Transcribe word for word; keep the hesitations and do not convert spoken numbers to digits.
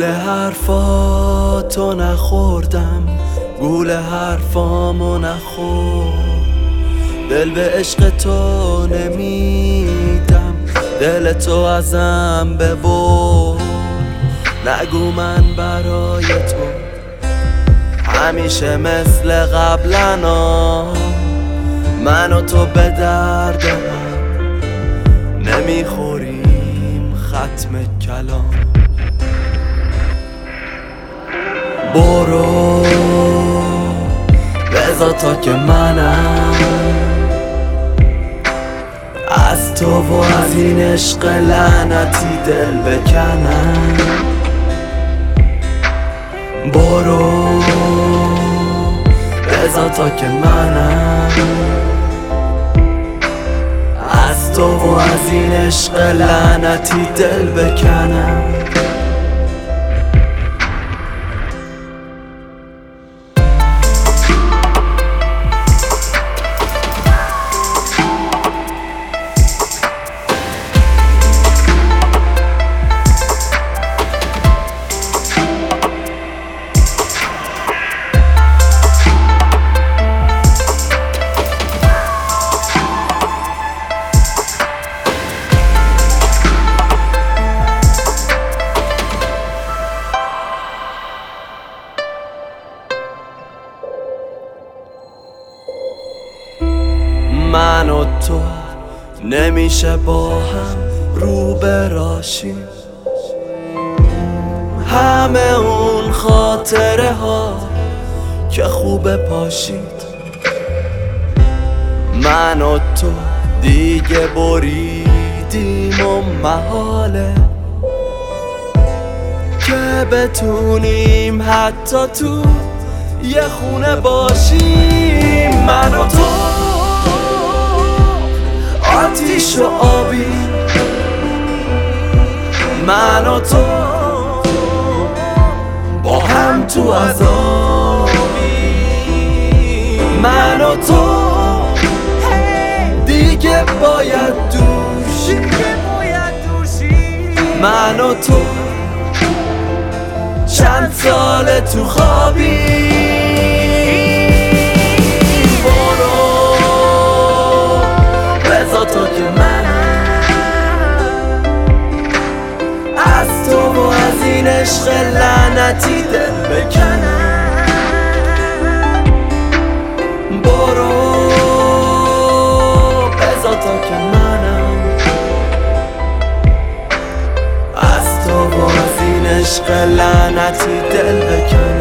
گول حرفاتو نخوردم، گول حرفامو نخورد. دل به عشق تو نمیدم، دل تو ازم ببر. نگو من برای تو همیشه مثل قبلنا، من و تو به درد هم نمیخوریم ختم کلام. برو بذار تا که منم از تو و از این عشق لعنتی دل بکنم. برو بذار تا که منم از تو و از این عشق لعنتی دل بکنم. من و تو نمیشه با هم رو براشیم، همه اون خاطره ها که خوب پاشید. من و تو دیگه بریدیم و محاله که بتونیم حتی تو یه خونه باشیم. من و تو آتیش و آبی، من و تو با هم تو عذابی. من و تو دیگه باید دوشی، من و تو چند سال تو خوابی. تا که من از تو و از این عشق لعنتی دل بکنم. برو بذار تا که منم از تو و از این عشق لعنتی دل بکنم.